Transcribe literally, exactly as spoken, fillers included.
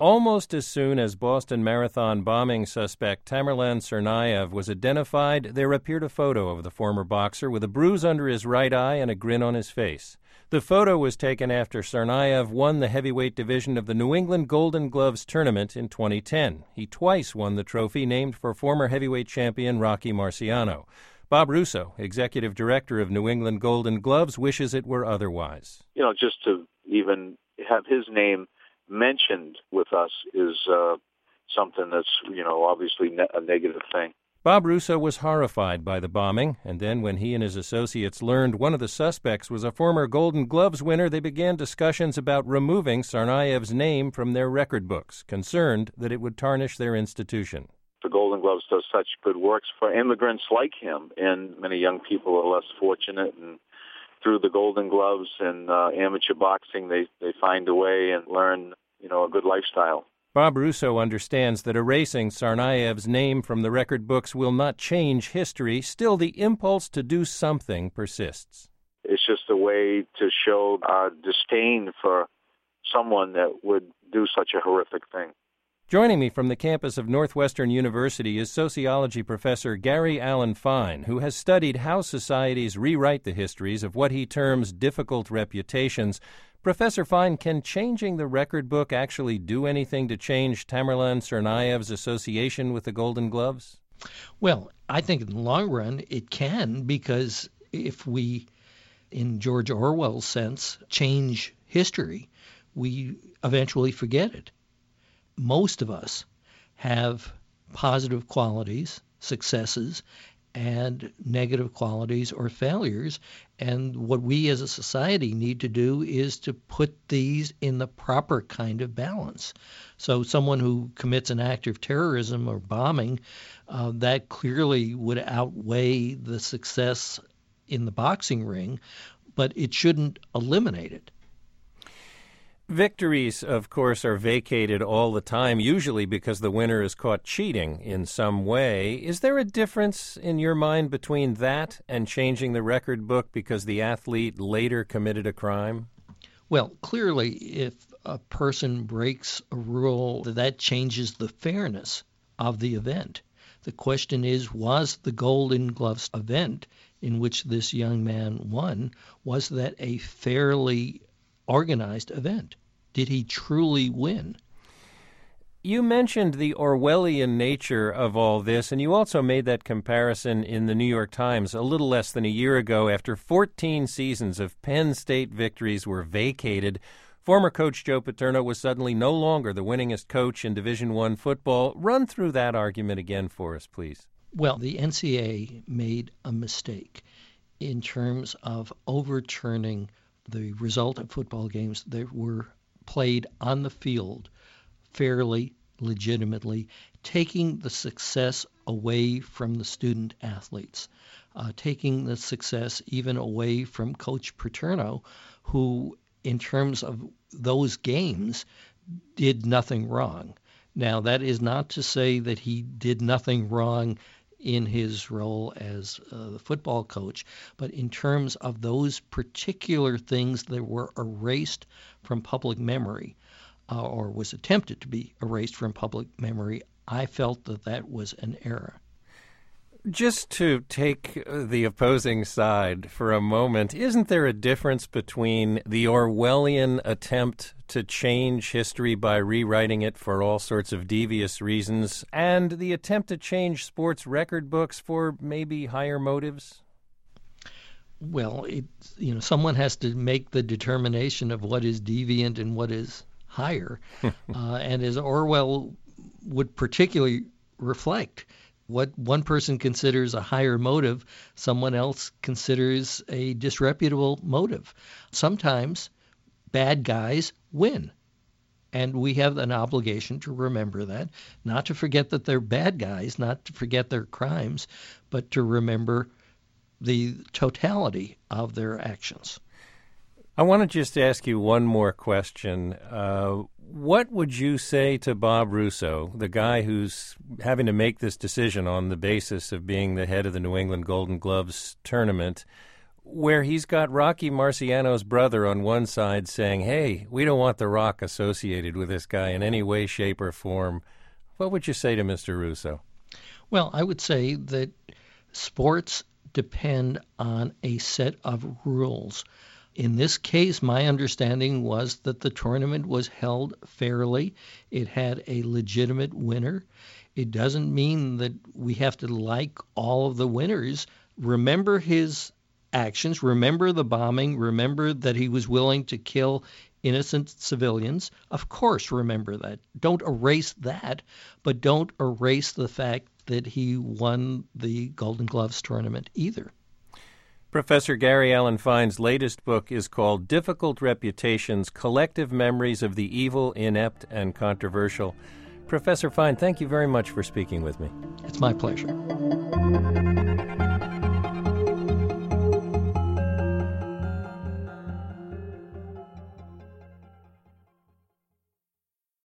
Almost as soon as Boston Marathon bombing suspect Tamerlan Tsarnaev was identified, there appeared a photo of the former boxer with a bruise under his right eye and a grin on his face. The photo was taken after Tsarnaev won the heavyweight division of the New England Golden Gloves tournament in twenty ten. He twice won the trophy named for former heavyweight champion Rocky Marciano. Bob Russo, executive director of New England Golden Gloves, wishes it were otherwise. You know, just to even have his name mentioned with us is uh, something that's, you know, obviously ne- a negative thing. Bob Russo was horrified by the bombing, and then when he and his associates learned one of the suspects was a former Golden Gloves winner, they began discussions about removing Tsarnaev's name from their record books, concerned that it would tarnish their institution. The Golden Gloves does such good works for immigrants like him, and many young people are less fortunate, and through the Golden Gloves and uh, amateur boxing, they, they find a way and learn, you know, a good lifestyle. Bob Russo understands that erasing Tsarnaev's name from the record books will not change history. Still, the impulse to do something persists. It's just a way to show our disdain for someone that would do such a horrific thing. Joining me from the campus of Northwestern University is sociology professor Gary Allen Fine, who has studied how societies rewrite the histories of what he terms difficult reputations. Professor Fine, can changing the record book actually do anything to change Tamerlan Tsarnaev's association with the Golden Gloves? Well, I think in the long run it can, because if we, in George Orwell's sense, change history, we eventually forget it. Most of us have positive qualities, successes, and negative qualities or failures. And what we as a society need to do is to put these in the proper kind of balance. So someone who commits an act of terrorism or bombing, uh, that clearly would outweigh the success in the boxing ring, but it shouldn't eliminate it. Victories, of course, are vacated all the time, usually because the winner is caught cheating in some way. Is there a difference in your mind between that and changing the record book because the athlete later committed a crime? Well, clearly, if a person breaks a rule, that changes the fairness of the event. The question is, was the Golden Gloves event in which this young man won, was that a fairly organized event? Did he truly win? You mentioned the Orwellian nature of all this, and you also made that comparison in the New York Times a little less than a year ago after fourteen seasons of Penn State victories were vacated. Former coach Joe Paterno was suddenly no longer the winningest coach in Division I football. Run through that argument again for us, please. Well, the N C A A made a mistake in terms of overturning the result of football games that were played on the field fairly, legitimately, taking the success away from the student athletes, uh, taking the success even away from Coach Paterno, who, in terms of those games, did nothing wrong. Now, that is not to say that he did nothing wrong in his role as uh, the football coach, but in terms of those particular things that were erased from public memory, uh, or was attempted to be erased from public memory, I felt that that was an error. Just to take the opposing side for a moment, isn't there a difference between the Orwellian attempt to change history by rewriting it for all sorts of devious reasons and the attempt to change sports record books for maybe higher motives? Well, it, you know, someone has to make the determination of what is deviant and what is higher. uh, and as Orwell would particularly reflect, what one person considers a higher motive, someone else considers a disreputable motive. Sometimes bad guys win, and we have an obligation to remember that, not to forget that they're bad guys, not to forget their crimes, but to remember the totality of their actions. I want to just ask you one more question. Uh, what would you say to Bob Russo, the guy who's having to make this decision on the basis of being the head of the New England Golden Gloves tournament? where he's got Rocky Marciano's brother on one side saying, hey, we don't want The Rock associated with this guy in any way, shape, or form. What would you say to Mister Russo? Well, I would say that sports depend on a set of rules. In this case, my understanding was that the tournament was held fairly. It had a legitimate winner. It doesn't mean that we have to like all of the winners. Remember his actions. Remember the bombing. Remember that he was willing to kill innocent civilians. Of course, remember that. Don't erase that, but don't erase the fact that he won the Golden Gloves tournament either. Professor Gary Alan Fine's latest book is called Difficult Reputations, Collective Memories of the Evil, Inept, and Controversial. Professor Fine, thank you very much for speaking with me. It's my pleasure.